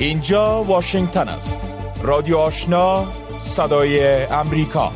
اینجا واشنگتن است. رادیو آشنا، صدای امریکا.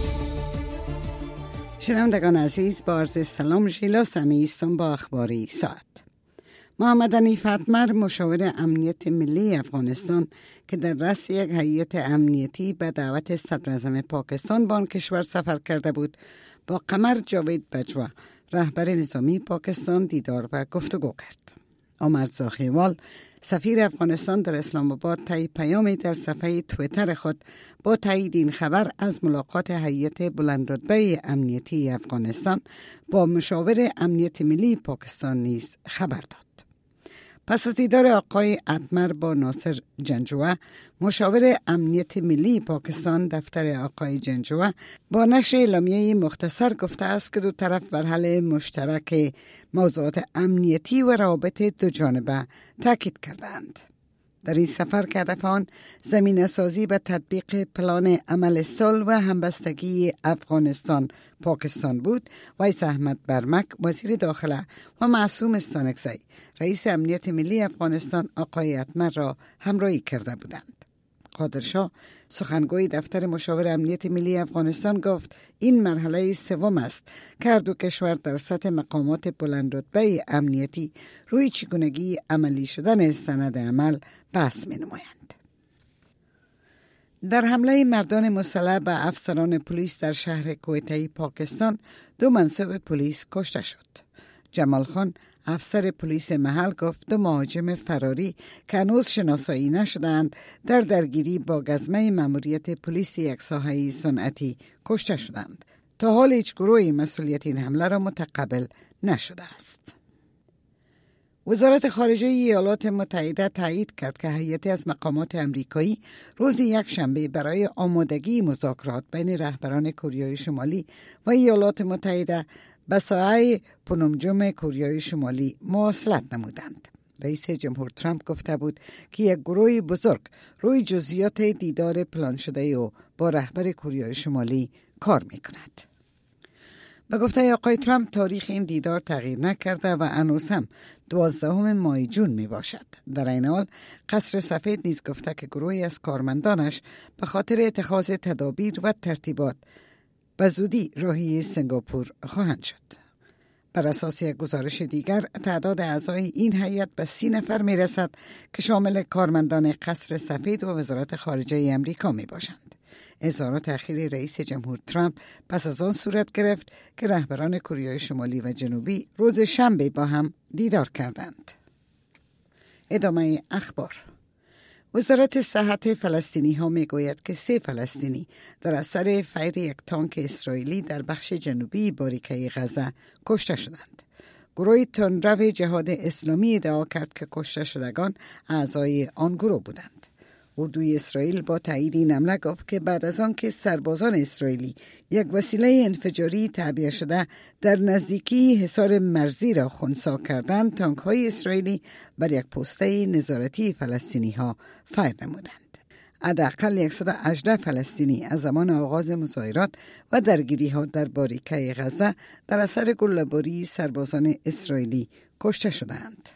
شنوندگان عزیز، با عرض سلام، ژیلا سمی هستم با اخباری ساعت. محمد حنیف اتمر، مشاور امنیت ملی افغانستان که در رأس یک هیئت امنیتی به دعوت صدراعظم پاکستان به آن کشور سفر کرده بود، با قمر جاوید بجوا، رهبر نظامی پاکستان، دیدار و گفتگو کرد. عمر زاخیوال، سفیر افغانستان در اسلام آباد، طی پیامی در صفحه توییتر خود با تایید این خبر از ملاقات هیئت بلندرتبه امنیتی افغانستان با مشاور امنیت ملی پاکستان نیز خبر داد. پس از دیدار آقای اتمر با ناصر جنجوه، مشاور امنیت ملی پاکستان، دفتر آقای جنجوه با نشر اعلامیه مختصر گفته است که دو طرف بر حل مشترک موضوعات امنیتی و روابط دو جانبه تاکید کردند. در این سفر که هدف آن زمینه سازی و تطبیق پلان عمل صلح و همبستگی افغانستان پاکستان بود، ویس احمد برمک، وزیر داخله، و معصوم استانکزی، رئیس امنیت ملی افغانستان، آقای اتمر را همراهی کرده بودند. قادرشاه، سخنگوی دفتر مشاور امنیت ملی افغانستان، گفت این مرحله سوم است که هر دو کشور در سطح مقامات بلندرتبه امنیتی روی چگونگی عملی شدن سند عمل بحث می نمایند. در حمله مردان مسلح به افسران پلیس در شهر کویته پاکستان، 2 منصب پلیس کشته شد. جمال خان، افسر پلیس محل، گفت 2 مهاجم فراری که هنوز شناسایی نشدند در درگیری با گزمه ماموریت پلیس یک ساحه صنعتی کشته شدند. تا حال هیچ گروهی مسئولیت این حمله را متقبل نشده است. وزارت خارجه ایالات متحده تایید کرد که هیئتی از مقامات امریکایی روز یکشنبه برای آمادگی مذاکرات بین رهبران کره شمالی و ایالات متحده به ساحه پنومجم کره شمالی مواصلت نمودند. رئیس جمهور ترامپ گفته بود که یک گروه بزرگ روی جزئیات دیدار پلان شده او با رهبر کره شمالی کار می‌کند. به گفته آقای ترامپ، تاریخ این دیدار تغییر نکرده و هنوز هم 12 ماه جون می باشد. در این حال قصر سفید نیز گفته که گروهی از کارمندانش به خاطر اتخاذ تدابیر و ترتیبات به زودی راهی سنگاپور خواهند شد. بر اساس یک گزارش دیگر، تعداد اعضای این هیئت به 30 نفر می رسد که شامل کارمندان قصر سفید و وزارت خارجه امریکا می باشند. اظهارات اخیر رئیس جمهور ترامپ پس از آن صورت گرفت که رهبران کره شمالی و جنوبی روز شنبه با هم دیدار کردند. ادامه اخبار. وزارت صحت فلسطینی ها می گوید که 3 فلسطینی در اثر فیر یک تانک اسرائیلی در بخش جنوبی باریکه غزه کشته شدند. گروه تندرو جهاد اسلامی ادعا کرد که کشته شدگان اعضای آن گروه بودند. اردوی اسرائیل با تایید این حمله گفت که بعد از آن که سربازان اسرائیلی یک وسیله انفجاری تعبیه شده در نزدیکی حصار مرزی را خنثی کردند، تانک‌های اسرائیلی بر یک پسته نظارتی فلسطینی ها فیر نمودند. حداقل 118 فلسطینی از زمان آغاز مظاهرات و درگیری ها در باریکه غزه در اثر گله‌باری سربازان اسرائیلی کشته شدند.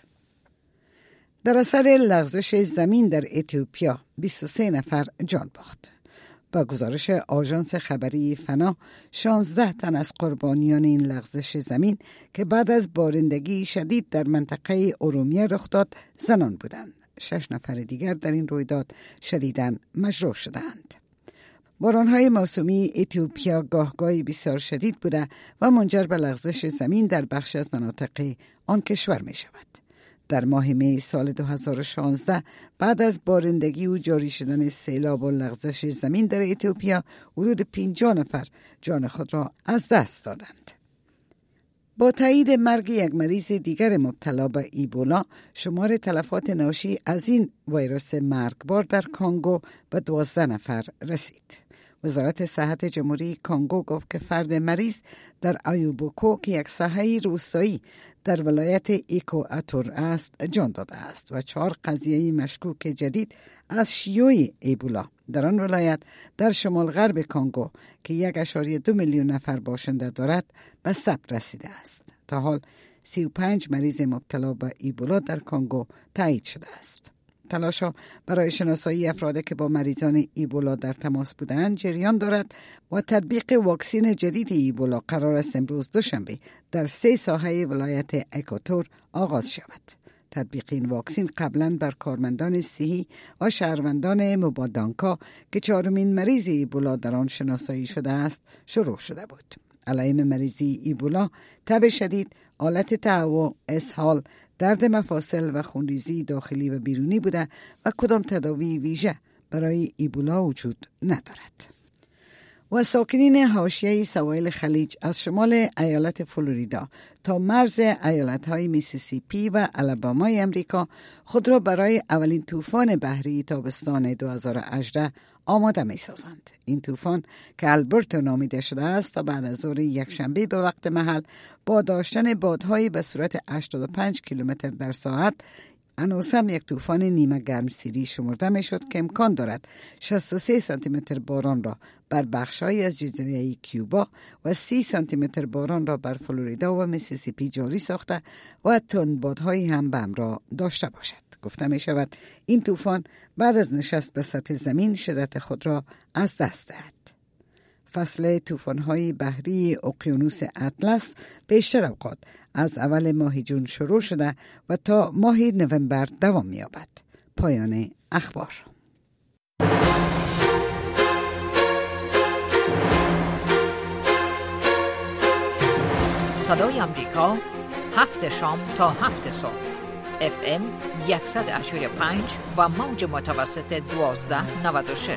در اثر لغزش زمین در اتیوپیا 23 نفر جان باخت. با گزارش آژانس خبری فنا، 16 تن از قربانیان این لغزش زمین که بعد از بارندگی شدید در منطقه ارومیه رخ داد زنان بودند. 6 نفر دیگر در این رویداد شدیداً مجروح شدند. بارانهای موسمی اتیوپیا گاهگاهی بسیار شدید بوده و منجر به لغزش زمین در بخش از مناطق آن کشور می شود. در ماه می سال 2016 بعد از بارندگی و جاری شدن سیلاب و لغزش زمین در اتیوپیا، حدود 50 نفر جان خود را از دست دادند. با تایید مرگ یک مریض دیگر مبتلا به ایبولا، شمار تلفات ناشی از این ویروس مرگبار در کانگو به 12 نفر رسید. وزارت صحت جمهوری کانگو گفت که فرد مریض در آیوبوکو که یک ساحه روستایی در ولایت ایکواتور است جان داده است و 4 قضیه مشکوک جدید از شیوع ایبولا در آن ولایت در شمال غرب کانگو که 1.2 میلیون نفر باشنده دارد به ثبت رسیده است. تا حال 35 مریض مبتلا به ایبولا در کانگو تایید شده است. تلاش‌ها برای شناسایی افرادی که با مریضان ایبولا در تماس بودند جریان دارد و تطبیق واکسن جدید ایبولا قرار است امروز دوشنبه در 3 ساحه ولایت اکواتور آغاز شود. تطبیق این واکسن قبلا بر کارمندان صحی و شهروندان مبادانکا که 4مین مریض ایبولا در آن شناسایی شده است شروع شده بود. علائم مریضی ایبولا تب شدید، آلت تهوع، اسهال، درد مفاصل و خونریزی داخلی و بیرونی بوده و کدام تداوی ویژه برای ایبولا وجود ندارد. و ساکنین حاشیه سواحل خلیج از شمال ایالت فلوریدا تا مرز ایالت‌های میسیسیپی و آلابامای امریکا خود را برای اولین طوفان بحری تابستان 2018 آماده می‌سازند. این طوفان که البرتو نامیده شده است تا بعد از ظهر یکشنبه به وقت محل با داشتن بادهای به سرعت 85 کیلومتر در ساعت انوسم یک طوفان نیمه گرمسیری شمرده می شد که امکان دارد 63 سانتی متر باران را بر بخش‌هایی از جزیره کیوبا و 30 سانتی متر باران را بر فلوریدا و میسیسیپی جاری ساخته و تندبادهایی هم به همراه داشته باشد. گفته می شود این طوفان بعد از نشست به سطح زمین شدت خود را از دست دهد. فصل طوفان‌های بحری اقیانوس اطلس بیشتر اوقات از اول ماه جون شروع شده و تا ماه نوامبر دوام می‌یابد. پایان اخبار. صدای آمریکا 7 شام تا 7 صبح FM 100.5 و موج متوسط 1296.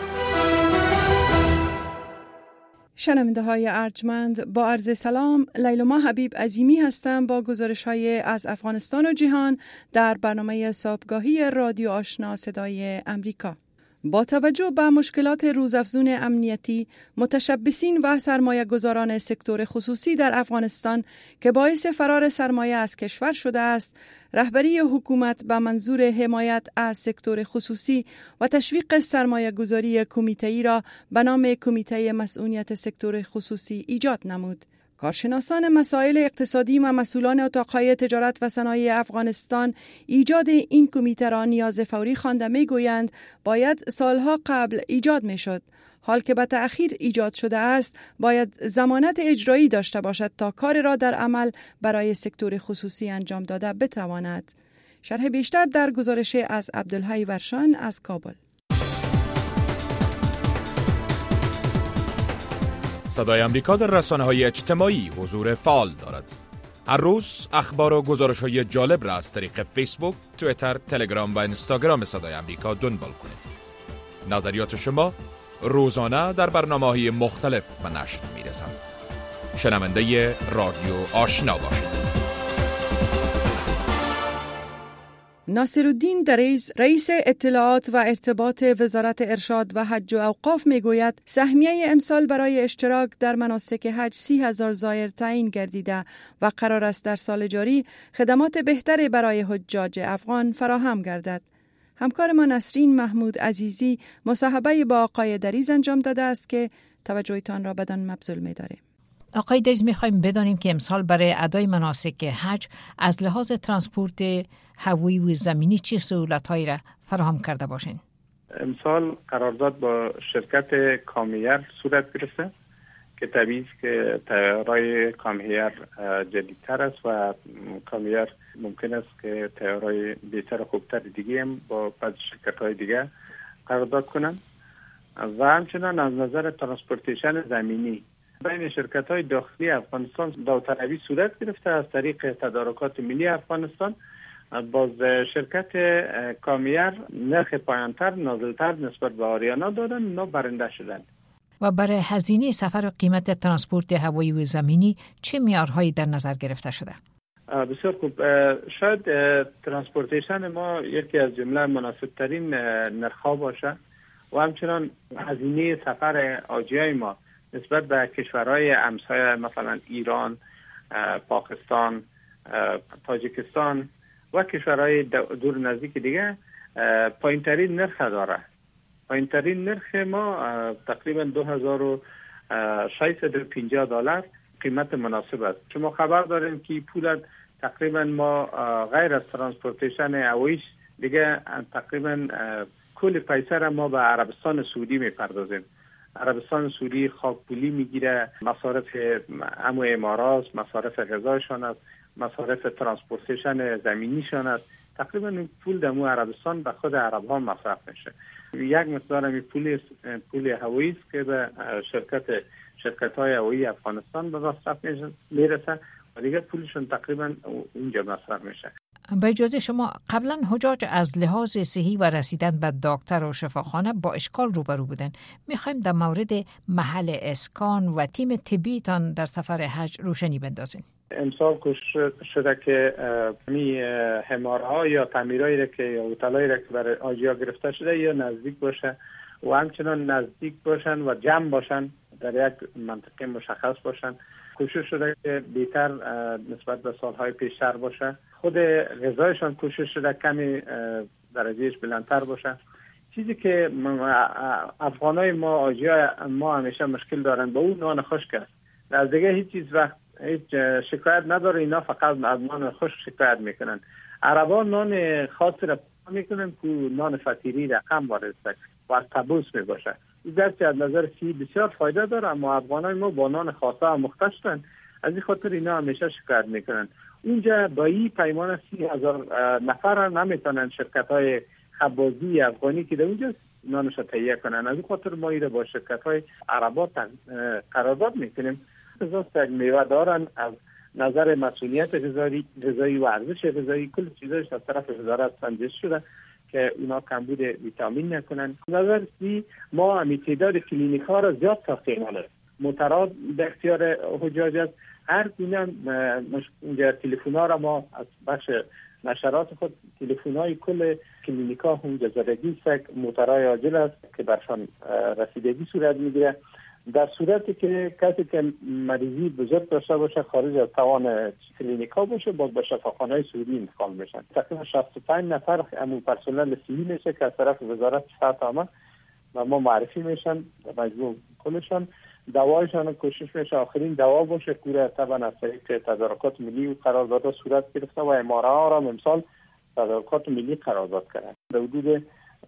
شنونده های ارجمند، با عرض سلام، لیلما حبیب عظیمی هستم با گزارش های از افغانستان و جهان در برنامه صبحگاهی رادیو آشنا صدای امریکا. با توجه به مشکلات روزافزون امنیتی، متشبثین و سرمایه گذاران سکتور خصوصی در افغانستان که باعث فرار سرمایه از کشور شده است، رهبری حکومت به منظور حمایت از سکتور خصوصی و تشویق سرمایه گذاری کمیته‌ای را به نام کمیته مسئولیت سکتور خصوصی ایجاد نمود. کارشناسان مسائل اقتصادی و مسئولان اتاقهای تجارت و صنایع افغانستان ایجاد این کمیته را نیاز فوری خوانده می‌گویند باید سالها قبل ایجاد می‌شد. حال که به تأخیر ایجاد شده است، باید ضمانت اجرایی داشته باشد تا کار را در عمل برای سکتور خصوصی انجام داده بتواند. شرح بیشتر در گزارش از عبدالحی ورشان از کابل. صدای آمریکا در رسانه‌های اجتماعی حضور فعال دارد. هر روز اخبار و گزارش‌های جالب را از طریق فیسبوک، توییتر، تلگرام و اینستاگرام صدای آمریکا دنبال کنید. نظریات شما روزانه در برنامه‌های مختلف به نشر می‌رسند. شنونده رادیو آشنا باشید. ناصرالدین دریز، رئیس اطلاعات و ارتباط وزارت ارشاد و حج و اوقاف میگوید سهمیه امسال برای اشتراک در مناسک حج 30,000 زائر تعیین گردیده و قرار است در سال جاری خدمات بهتری برای حجاج افغان فراهم گردد. همکار ما نسرین محمود عزیزی مصاحبه با آقای دریز انجام داده است که توجهتان را بدان مبذول می‌داریم. آقای دریز، می‌خوایم بدانیم که امسال برای ادای مناسک حج از لحاظ ترانسپورت هوایی و زمینی چه سهولت‌هایی را فراهم کرده باشین؟ امسال قرارداد با شرکت کامیر صورت گرفته که طبیعی است که طیارهای کامیر جدیدتر است و کامیر ممکن است که طیارهای بهتر و خوبتر دیگه هم با بعض شرکت‌های دیگه قرارداد کنند و همچنان از نظر ترانسپورتیشن زمینی بین شرکت‌های داخلی افغانستان داوطلبی صورت گرفته از طریق تدارکات ملی افغانستان. باز شرکت کامیر نرخ پایانتر نازلتر نسبت به آریانا دادن، اونا برنده شدن. و برای هزینه سفر و قیمت ترانسپورت هوایی و زمینی چه معیارهایی در نظر گرفته شده؟ بسیار خوب. شاید ترانسپورتیشن ما یکی از جمله مناسب ترین نرخ‌ها باشه و همچنان هزینه سفر حاجیای ما نسبت به کشورهای همسایه مثلا ایران، پاکستان، تاجیکستان و کشورهای دور نزدیک دیگه پایین‌ترین نرخ داره. پایین‌ترین نرخ ما تقریبا $2,650 قیمت مناسب است. شما خبر داریم که پول تقریبا ما غیر از ترانسپورتیشن هواییش دیگه تقریبا کل پیسه را ما به عربستان سعودی میپردازیم. عربستان سعودی خاک پولی میگیره، مصارف امارات، مصارف غذایشان است، مصارف ترانسپورتیشن زمینیشان است. تقریبا این پول دمو عربستان به خود عرب ها مصرف میشه. یک مقدار می پول هوایی است که به شرکت های هوایی افغانستان به مصرف میرسه و دیگه پولشون تقریبا اونجا مصرف میشه. با اجازه شما، قبلا حجاج از لحاظ صحی و رسیدن به دکتر و شفاخانه با اشکال روبرو بودن. میخوایم در مورد محل اسکان و تیم طبیتان در سفر حج روشنی بندازیم. امسال کوشش شده که حمارها یا تعمیرهایی را که یا هتل‌هایی را که برای حاجی‌ها گرفته شده یا نزدیک باشه و همچنان نزدیک باشن و جمع باشن، در یک منطقه مشخص باشن. کوشش شده که بهتر نسبت به سالهای پیشتر باشه. خود غذایشان کوشش شده کمی درجهش بلندتر باشه. چیزی که افغانای ما حاجی‌های ما همیشه مشکل دارن با اون نان خشک است. از دیگه هیچ شکایت نداره، اینا فقط از نان خشک شکایت میکنن. عربا نان خاصی را میکنن که نان فطیری رقم وارد است و از طبوس میباشه. این درستی از نظر صحی بسیار فایده داره، اما افغانای ما با نان خاصه مختصن، از این خاطر اینا همیشه شکایت میکنن. اونجا با این پیمان 30,000 نفر نمیتونن شرکت های خبازی افغانی که در اونجا نانش تهیه کنن. از این خاطر ما ایره با شرکت های عربا قرارداد میکنیم. از میوه دارن، از نظر مسئولیت غذایی و ارزش غذایی کل چیزاش از طرف وزارت سنجش شده که اونا کمبود ویتامین نکنن. نظر سی ما همی تعداد کلینیک ها را زیاد ساختیم. متراد به اختیار حجاج است. هر گونه اونجا تلفن ها را ما از بخش نشرات خود تلفن های کل کلینیک ها اونجا زدگی است، موترهای عاجل است که برشان رسیدگی صورت میگیره. در صورتی که کسی که مریضی بزرگ داشته باشه خارج از توان کلینیک ها باشه باز به شفاخانه سعودی انتقال میشن. تقریبا 65 نفر امو پرسنل سیویل میشه که از طرف وزارت صحت عامه و ما معرفی میشن. مجموع کلشان دوایشان کوشش میشه آخرین دوا باشه که طبعا از طریق تدارکات ملی و قراردادها صورت گرفته و اماره ها را امسال تدارکات ملی قرارداد کردن. در حدود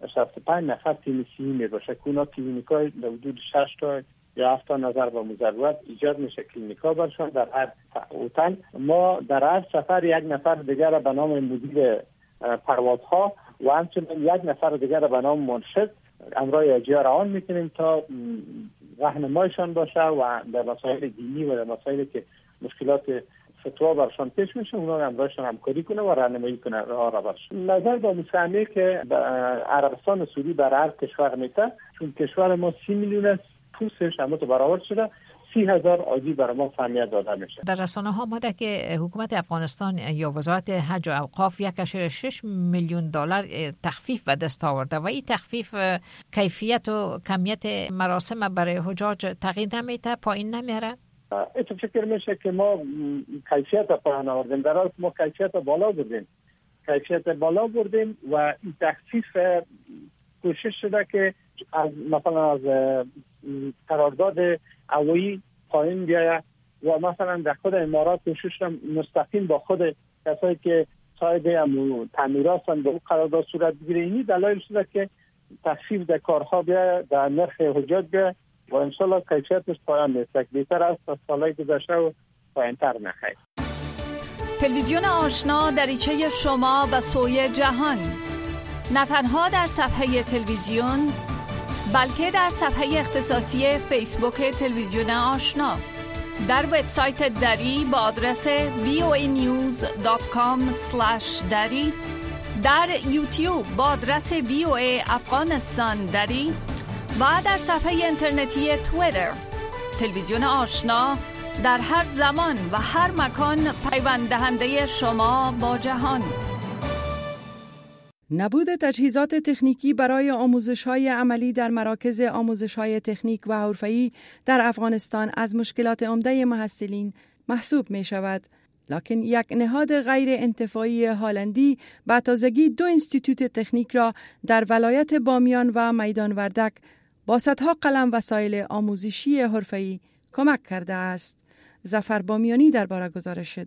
65 نفر تیم سیویل باشه که اونا کلینیکای در حدود 6 تا یا 7 تا نظر با مضرات ایجاد میشه کلینیکا برشان در هر هتل. ما در هر سفر یک نفر دیگر را به نام مدیر پروازها و همچنین یک نفر دیگر را به نام مرشد امرای حاجی‌ها روان میکنیم تا راهنمایشان باشه و در مسائل دینی و در مسائلی که مشکلات فتوا برشان پیش میشه اونا امرایشان همکاری کنه و راهنمایی کنه راه را برشان. نظر با مساهمه که عربستان سعودی بر هر کشور میته، چون کشور ما 30 میلیون است، پوستش هم تو برابر شده 30,000 حاجی برای ما فهمیت داده میشه. در رسانه ها آمده که حکومت افغانستان یا وزارت حج و اوقاف 1.6 میلیون دلار تخفیف به دست آورده و این تخفیف کیفیت و کمیت مراسم برای حجاج تغییر نمیده، پایین نمیاره؟ اتو فکر میشه که ما کیفیت پایین آوردیم، در حالی ما کیفیت بالا بردیم و این تخفیف کوشش شده که مثلا از قرارداد هوایی پایین بیاید و مثلا در خود امارات کوشش مستقیم با خود کسایی که صاحب تعمیرات هستند به اون قرارداد صورت بگیره. اینی دلایل شده که تخفیف در کارها بیاید، در نرخ حجاج بیاید و انشالله کیفیتش پایان میشه. بهتر است از سالهای گذشته و پایین‌تر نخواهد. تلویزیون آشنا دریچه شما و سوی جهان، نه تنها در صفحه تلویزیون بلکه در صفحه اختصاصی فیسبوک تلویزیون آشنا، در وبسایت دری با آدرس voanews.com/dari، در یوتیوب با آدرس VOA افغانستان دری و در صفحه اینترنتی توییتر. تلویزیون آشنا در هر زمان و هر مکان پیوند دهنده شما با جهان. نبود تجهیزات تکنیکی برای آموزش‌های عملی در مراکز آموزش‌های تکنیک و حرفه‌ای در افغانستان از مشکلات عمده محصلین محسوب می‌شود. لکن یک نهاد غیر انتفاعی هلندی به تازگی 2 انستیتوت تکنیک را در ولایت بامیان و میدان وردک با صدها قلم وسایل آموزشی حرفه‌ای کمک کرده است. ظفر بامیانی درباره گزارش دارد.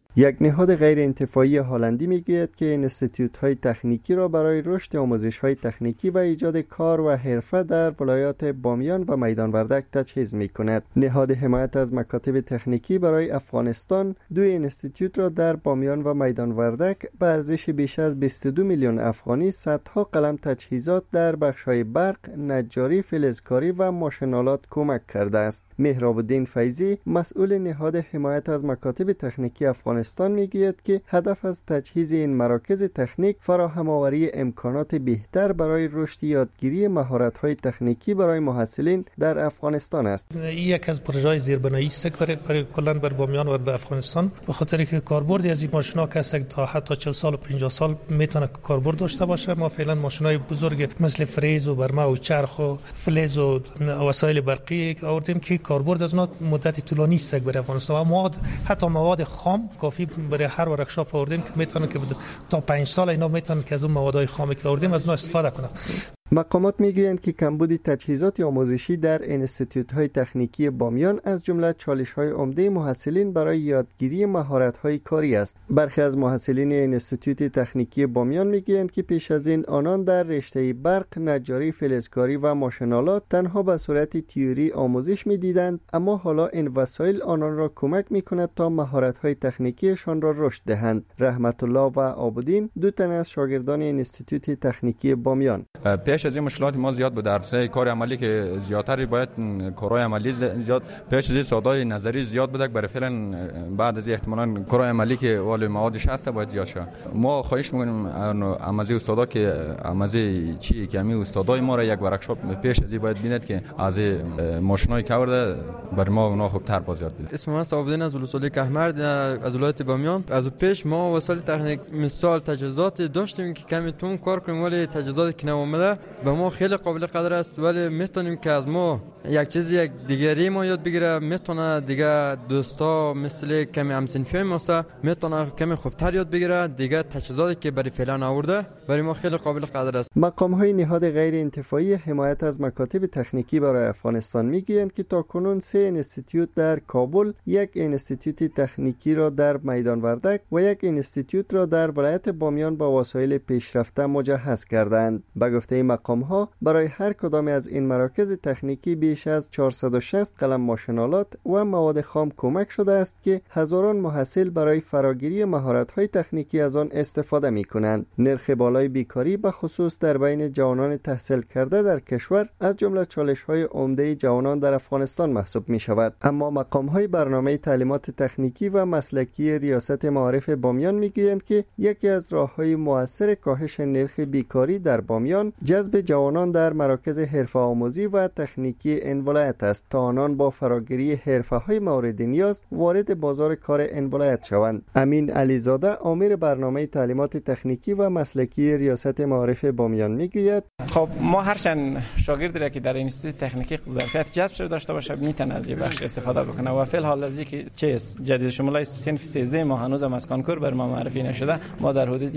یک نهاد غیر انتفاعی هلندی میگوید که انستیتوت‌های تکنیکی را برای رشد آموزش‌های تکنیکی و ایجاد کار و حرفه در ولایات بامیان و میدان وردک تجهیز می‌کند. نهاد حمایت از مکاتب تکنیکی برای افغانستان دو انستیتوت را در بامیان و میدان وردک به ارزش بیش از 22 میلیون افغانی صدها قلم تجهیزات در بخش‌های برق، نجاری، فلزکاری و ماشین‌آلات کمک کرده است. مهراب الدین فیضی مسئول نهاد حمایت از مکاتب تکنیکی افغانستان میگوید که هدف از تجهیز این مراکز تکنیک فراهم آوری امکانات بهتر برای رشد یادگیری مهارت‌های تکنیکی برای محصلین در افغانستان است. یک از پروژه‌های زیربنایی است برای کلاً بر بامیان و بر افغانستان، به خاطر که کاربردی از این ماشین‌ها کسی تا حتی 40 سال و 50 سال میتونه کاربرد داشته باشه. ما فعلا ماشین‌های بزرگ مثل فریز و برمه و چرخ و فلز و وسایل برقی آوردیم که کاربرد از اونها مدت طولانی است برای افغانستان. حتی مواد خام کافی برای هر ورکشاپ آوردیم که میتونه که تا 5 سال اینا میتونن که از اون موادهای خامی که آوردیم از اونها استفاده کنن. مقامات میگویند که کمبود تجهیزات آموزشی در انستیتوت‌های تکنیکی بامیان از جمله چالش‌های عمده محصلین برای یادگیری مهارت‌های کاری است. برخی از محصلین انستیتوت تکنیکی بامیان میگویند که پیش از این آنان در رشته برق، نجاری، فلزکاری و ماشین‌آلات تنها به صورت تئوری آموزش می‌دیدند، اما حالا این وسایل آنان را کمک می‌کند تا مهارت‌های تکنیکیشان را رشد دهند. رحمت الله و عابدین دو تن از شاگردان انستیتوت تکنیکی بامیان پیش از این مشکلات ما زیاد بود در سر کار عملی که زیادتر باید کارهای عملی زیاد پیش از این سودای نظری زیاد بوده، برای فعلا بعد از احتمالاً کارهای عملی که ولی موادش هست باید زیاد شه. ما خواهش می‌کنیم امازی استادا که امازی چی که می استادای ما را یک ورکشاپ پیش از این باید ببیند که از ماشینای کارده برای ما اونا خوبتر بازیاد بده. اسم من عابدین از ولسوالی کهمرد از ولایت بامیان. از پیش ما وسایل تکنیک مثال تجهیزات داشتیم که کمی تون کار کنیم، ولی تجهیزات که نمی‌آمده به ما خیلی قابل قدر است، ولی میتونیم که از ما یک چیز یک دیگری ما یاد بگیره. میتونه دیگه دوستا مثل کمی همسنفی ما میتونه کمی خوبتر یاد بگیره. دیگه تجهیزاتی که برای فعلا آورده برای ما خیلی قابل قدر است. مقام‌های نهاد غیر انتفاعی حمایت از مکاتب تکنیکی برای افغانستان میگویند که تاکنون 3 انستیتوت در کابل، یک انستیتوت تکنیکی را در میدان وردک و یک انستیتوت را در ولایت بامیان با وسایل پیشرفته مجهز کردند. به گفته مقام‌ها برای هر کدام از این مراکز تکنیکی بیش از 460 قلم ماشین‌آلات و مواد خام کمک شده است که هزاران محصل برای فراگیری مهارت‌های تکنیکی از آن استفاده می‌کنند. نرخ بالای بیکاری به خصوص در بین جوانان تحصیل کرده در کشور از جمله چالش‌های عمده جوانان در افغانستان محسوب می‌شود. اما مقام‌های برنامه تعلیمات تکنیکی و مسلکی ریاست معارف بامیان می‌گویند که یکی از راه‌های مؤثر کاهش نرخ بیکاری در بامیان جذب جوانان در مراکز حرفه آموزی و تکنیکی این ولایت است تا آنان با فراگیری حرفه‌های مورد نیاز وارد بازار کار این ولایت شوند. امین علیزاده آمر برنامه تعلیمات تکنیکی و مسلکی ریاست معارف بامیان میگوید خب ما هرچند شاگردی را که در اینستیتوت تکنیکی ظرفیت جذب شده داشته باشه میتونه از این بخش استفاده بکنه و فعل حال از اینکه چیز جدید شمولای صنف 13 ما هنوز هم از کنکور بر ما معرفی نشده، ما در حدود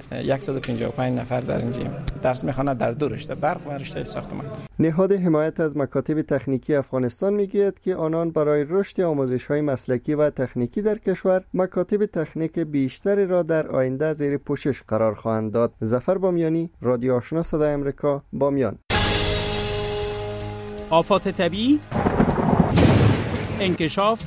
155 نفر در اینجا درس میخوانه در دو رشته برق و رشته ساختمان. نهاد حمایت از مکاتب تکنیکی افغانستان میگوید که آنان برای رشد آموزش‌های مسلکی و تکنیکی در کشور مکاتب تکنیک بیشتری را در آینده زیر پوشش قرار خواهند داد. ظفر بامیانی، رادیو آشنا صدای آمریکا، بامیان. آفات طبیعی، انکشاف،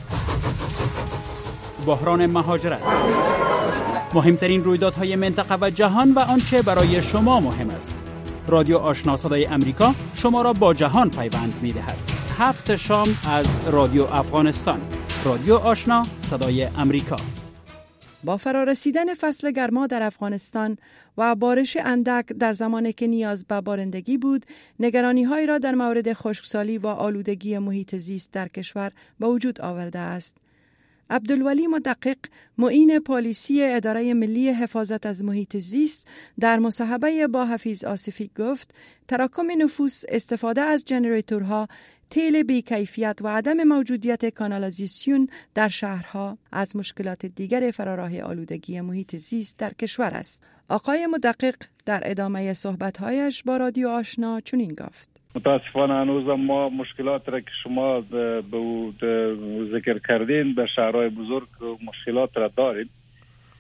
بحران مهاجرت، مهمترین رویدادهای منطقه و جهان و آنچه برای شما مهم است. رادیو آشنا صدای امریکا شما را با جهان پیوند می‌دهد. 7 شام از رادیو افغانستان. رادیو آشنا صدای امریکا. با فرارسیدن فصل گرما در افغانستان و بارش اندک در زمانی که نیاز به بارندگی بود، نگرانی‌هایی را در مورد خشکسالی و آلودگی محیط زیست در کشور به وجود آورده است. عبدالولی مدقق، معین پالیسی اداره ملی حفاظت از محیط زیست، در مصاحبه با حفیظ آصفی گفت تراکم نفوس، استفاده از جنراتورها، تیل بی‌کیفیت و عدم موجودیت کانالیزاسیون در شهرها از مشکلات دیگر فراراه آلودگی محیط زیست در کشور است. آقای مدقق در ادامه صحبت‌هایش با رادیو آشنا چنین گفت: متاسفانه هنوز ما مشکلات را که شما به ذکر کردین به شهرهای بزرگ مشکلات را داریم.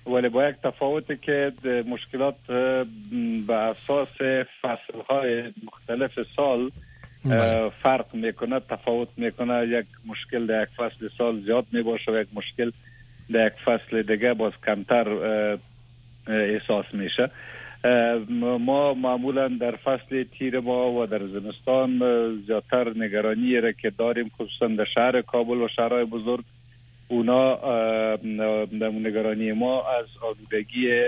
ولی با یک تفاوتی که مشکلات به اساس فصلهای مختلف سال فرق میکنه، تفاوت میکنه. یک مشکل در یک فصل سال زیاد میباشه و یک مشکل در یک فصل دیگه باز کمتر احساس میشه. ما معمولا در فصل تیر ما و در زمستان زیادتر نگرانی را که داریم، خصوصا در شهر کابل و شهرهای بزرگ، اونا نگرانی ما از آلودگی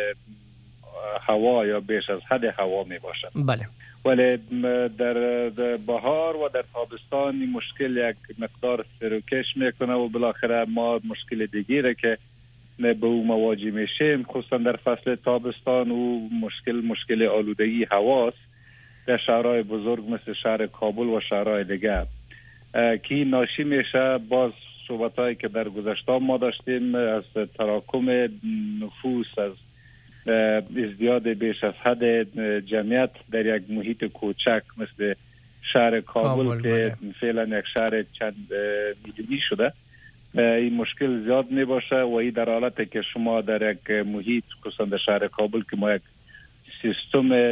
هوا یا بیش از حد هوا می باشد. بله. ولی در بهار و در تابستان این مشکل یک مقدار فروکش میکنه و بالاخره ما مشکل دیگه را که به او مواجه میشیم، خصوصا در فصل تابستان، و مشکل آلودگی هواست در شهرهای بزرگ مثل شهر کابل و شهرهای دیگه که ناشی میشه باز صحبتایی که در گذشته ما داشتیم از تراکم نفوس، از ازدیاد بیش از حد جمعیت در یک محیط کوچک مثل شهر کابل که فعلا یک شهر چند میلیونی شده. این مشکل زیاد می باشه و این در حالتی که شما در یک محیط خصوصا در شهر کابل که ما یک سیستم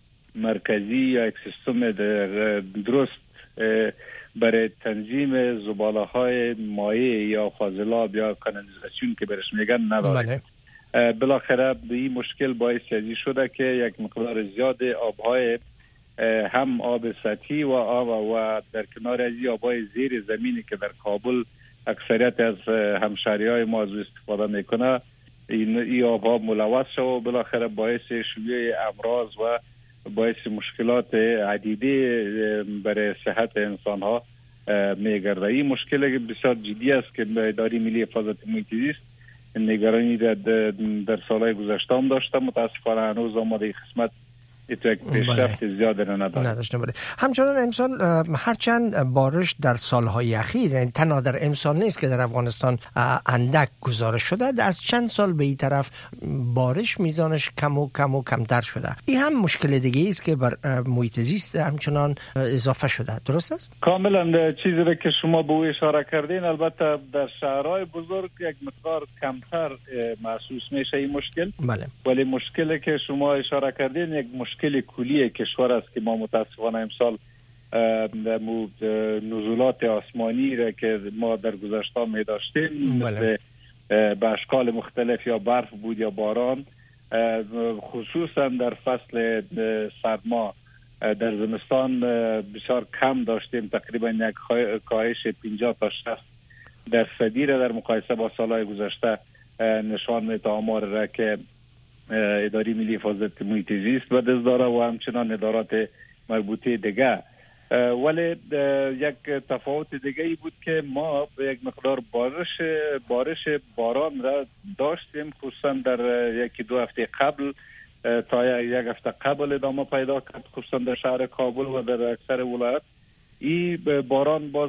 مرکزی یا یک سیستم درست برای تنظیم زباله های مایع یا فاضلاب یا کانالیزاسیون که برش میگن نداریم. بالاخره این مشکل باعث ازی شده که یک مقدار زیاد آبهای هم آب سطحی و در کنار از این آبهای زیر زمینی که در کابل اکثریت از همشهری‌های ما از استفاده میکنه، این آبها ملوث شده و بالاخره باعث شیوع امراض و باعث مشکلات عدیده برای صحت انسان‌ها میگرده. این مشکل بسیار جدی است که اداره ملی حفاظت محیط زیست نگرانی در سالهای گذشته هم داشته، متاسفانه هنوز آماده قسمت پیشرفت زیاده نداشته. همچنان امسال هرچند بارش در سالهای اخیر، یعنی تنها در امسال نیست که در افغانستان اندک گزارش شده، از چند سال به این طرف بارش میزانش کم و کمتر شده. این هم مشکل دیگه است که بر محیط زیست همچنان اضافه شده. درست است؟ کاملا چیزی را که شما به او اشاره کردین، البته در شهرهای بزرگ یک مقدار کمتر محسوس میشه این مشکل. بله. ولی مشکلی که شما اشاره کردین یک مشکل کلی کشور است که ما متاسفانه امسال نزولات آسمانی را که ما در گذشته می داشتیم مثل به اشکال مختلف یا برف بود یا باران، خصوصا در فصل سرما در زمستان بسیار کم داشتیم. تقریبا یک کاهش 50 تا 60% را در مقایسه با سالهای گذشته نشان میده. آمار را که اداره ملی حفاظت محیط زیست و دست داره و همچنان ادارات مربوطه دیگه. ولی یک تفاوت دیگه ای بود که ما یک مقدار بارش باران را داشتیم، خصوصا در یکی دو هفته قبل تا یک هفته قبل ادامه پیدا کرد، خصوصا در شهر کابل و در اکثر ولایت. این باران باز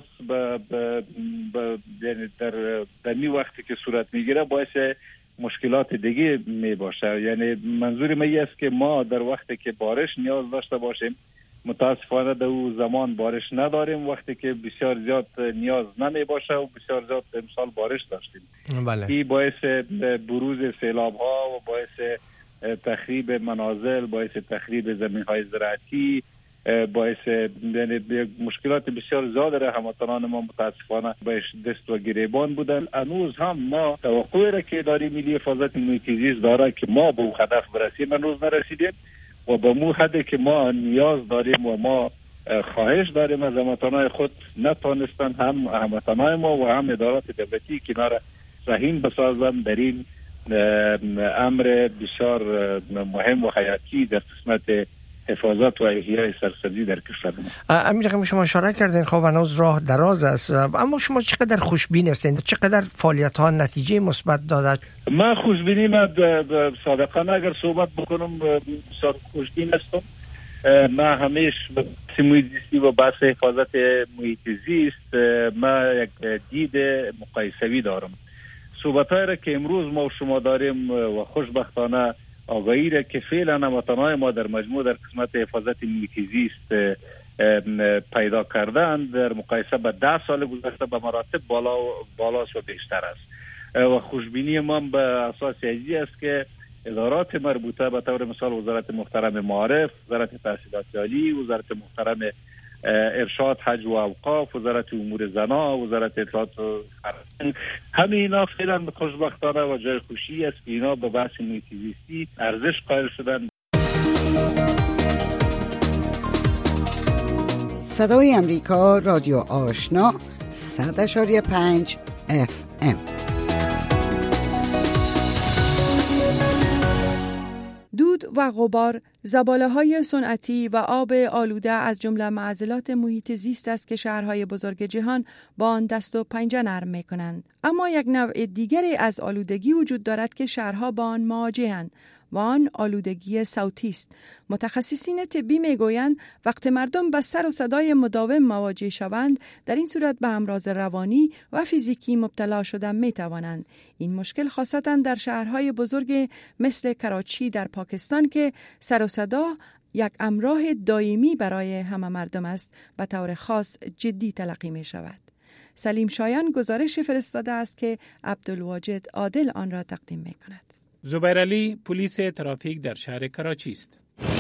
یعنی در این وقتی که صورت میگیره باعث مشکلات دیگه می باشه. یعنی منظور من است که ما در وقتی که بارش نیاز داشته باشیم متاسفانه در او زمان بارش نداریم، وقتی که بسیار زیاد نیاز نمی باشه و بسیار زیاد امسال بارش داشتیم. بله. این باعث بروز سیلاب ها و باعث تخریب منازل، باعث تخریب زمین های زراعتی، باعث مشکلات بسیار زیاد را هموطنان ما متاسفانه بهش دست و گریبان بودن. هنوز هم ما توقعی را که اداره ملی حفاظت محیط زیست داره که ما به اون هدف برسیم هنوز نرسیدیم و به اون حدی که ما نیاز داریم و ما خواهش داریم از هموطنان خود نتونستن هم هموطنان ما و هم ادارات دولتی کنار رحم بسازن در این امر بسیار مهم و حیاتی در قسمت حفاظت و احیای سرسبزی در کشور ما. امیر خانم شما اشاره کردین خب هنوز راه دراز است، اما شما چقدر خوشبین هستین؟ چقدر فعالیت ها نتیجه مثبت داده؟ من خوشبینی صادقانه اگر صحبت بکنم بسیار خوشبین هستم. من همیشه محیط زیستی و بحث حفاظت محیط زیست من یک دید مقایسوی دارم. صحبت‌هایی را که امروز ما و شما داریم و خوشبختانه آگاهی را که فعلا هموطنان ما در مجموع در قسمت حفاظت محیط زیست پیدا کردن در مقایسه با 10 سال گذشته به مراتب بالاست و بیشتر است. و خوشبینی ما به اساس ازی است که ادارات مربوطه به طور مثال وزارت محترم معارف، وزارت تحصیلات عالی، وزارت محترم ارشاد، حج و اوقاف، وزارت امور زنان، وزارت اطلاعات و فرهنگ، همه اینا فعلا خوشبختانه و جای خوشی است که اینا به بحث محیط زیستی ارزش قائل شدن. صدای امریکا، رادیو آشنا، 100.5 FM. دود و غبار، زباله‌های صنعتی و آب آلوده از جمله معضلات محیط زیست است که شهرهای بزرگ جهان با آن دست و پنجه نرم می‌کنند. اما یک نوع دیگری از آلودگی وجود دارد که شهرها با آن مواجه‌اند و آن آلودگی صوتی است. متخصصین طبی میگویند وقتی مردم با سر و صدای مداوم مواجه شوند، در این صورت به امراض روانی و فیزیکی مبتلا شدن میتوانند. این مشکل خاصتا در شهرهای بزرگ مثل کراچی در پاکستان که سر و صدا یک امراه دائمی برای همه مردم است، به طور خاص جدی تلقی می شود. سلیم شایان گزارش فرستاده است که عبدالواجد عادل آن را تقدیم می کند. زبیر علی پلیس ترافیک در شهر کراچی است.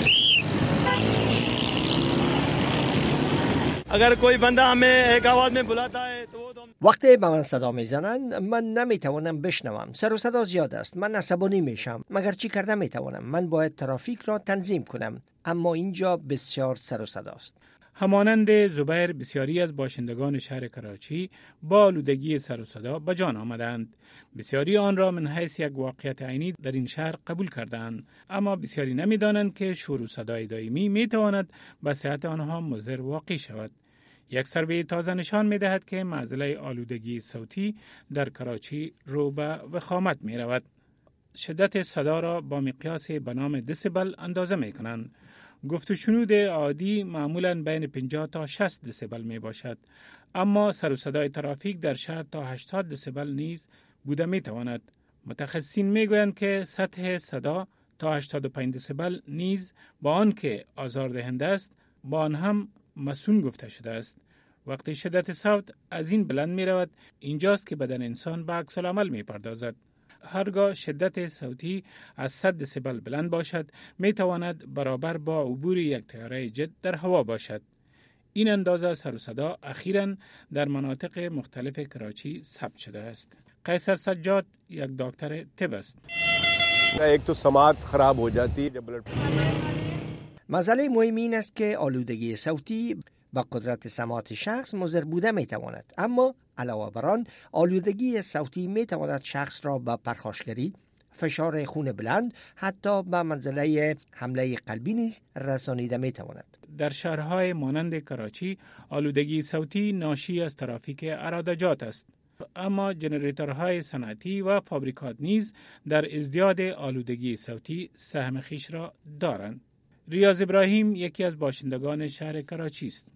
اگر کوئی بندہ ہمیں ایک آواز میں بلاتا ہے تو وقتی به من صدا میزنند من نمیتوانم بشنوم. سر و صدا زیاد است. من عصبانی میشم. مگر چی کرده میتوانم؟ من باید ترافیک را تنظیم کنم، اما اینجا بسیار سر و صدا است. همانند زبیر، بسیاری از باشندگان شهر کراچی با آلودگی سر و صدا به جان آمدند. بسیاری آن را من حیث یک واقعیت عینی در این شهر قبول کردند، اما بسیاری نمی‌دانند که شور و صدای دائمی میتواند به صحت آنها مضر واقع شود. یک سروی تازه نشان می‌دهد که معضله آلودگی صوتی در کراچی رو به وخامت می‌رود. شدت صدا را با مقیاس به نام دسیبل اندازه می‌کنند. گفت و شنود عادی معمولاً بین 50 تا 60 دسیبل می باشد، اما سر و صدای ترافیک در شهر تا 80 دسیبل نیز بوده می تواند. متخصصین می گویند که سطح صدا تا 85 دسیبل نیز با آن که آزاردهنده است، با آن هم مسون گفته شده است. وقتی شدت صوت از این بلند می رود، اینجاست که بدن انسان به عکس العمل می پردازد. هرگاه شدت صوتی از 100 دسیبل بلند باشد، می تواند برابر با عبور یک طیاره جت در هوا باشد. این اندازه سر و صدا اخیراً در مناطق مختلف کراچی ثبت شده است. قیصر سجاد یک دکتر طب است. ایک تو سماعت خراب ہو جاتی. مسئله مهم این است که آلودگی صوتی با قدرت سماعت شخص مضر بوده می تواند، اما علاوه بر آن آلودگی صوتی می تواند شخص را به پرخاشگری، فشار خون بلند، حتی به منزله حمله قلبی نیز رسانیده می تواند. در شهرهای مانند کراچی آلودگی صوتی ناشی از ترافیک عراده است، اما جنریتورهای صنعتی و فابریکات نیز در ازدیاد آلودگی صوتی سهم خویش را دارند. ریاض ابراهیم یکی از باشندگان شهر کراچی است.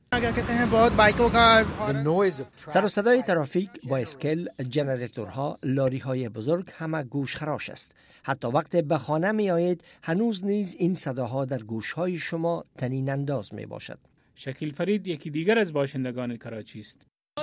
سر و صدای ترافیک، بایسکل، جنریتورها، لاری‌های بزرگ همه گوشخراش است. حتی وقتی به خانه می آید هنوز نیز این صداها در گوشهای شما طنین انداز می باشد. شکیل فرید یکی دیگر از باشندگان کراچی است.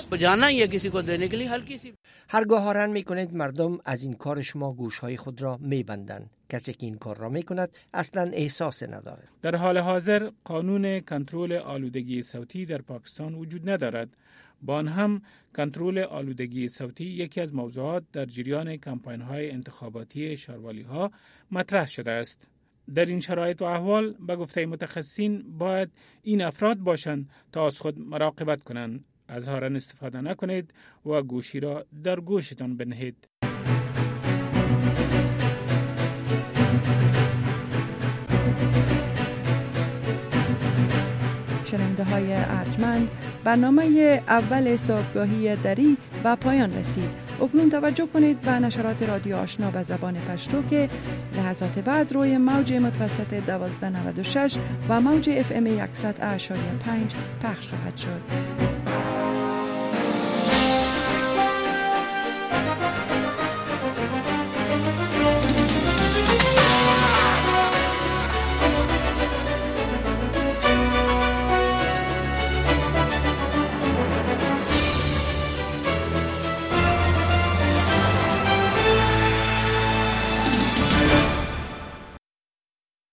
هرگاه هارن می کنید مردم از این کار شما گوشهای خود را می بندند. کسی که این کار را می کند اصلا احساس ندارد. در حال حاضر قانون کنترل آلودگی صوتی در پاکستان وجود ندارد. با آن هم کنترل آلودگی صوتی یکی از موضوعات در جریان کمپاین‌های انتخاباتی شهروالی‌ها مطرح شده است. در این شرایط و احوال به گفته متخصصین باید این افراد باشند تا از خود مراقبت کنند. از هارن استفاده نکنید و گوشی را در گوشتان بنهید. شنونده های ارجمند، برنامه اول صبحگاهی دری به پایان رسید. اکنون توجه کنید به نشرات رادیو آشنا به زبان پشتو که لحظات بعد روی موج متوسط 1296 و موج FM 100.5 پخش خواهد شد.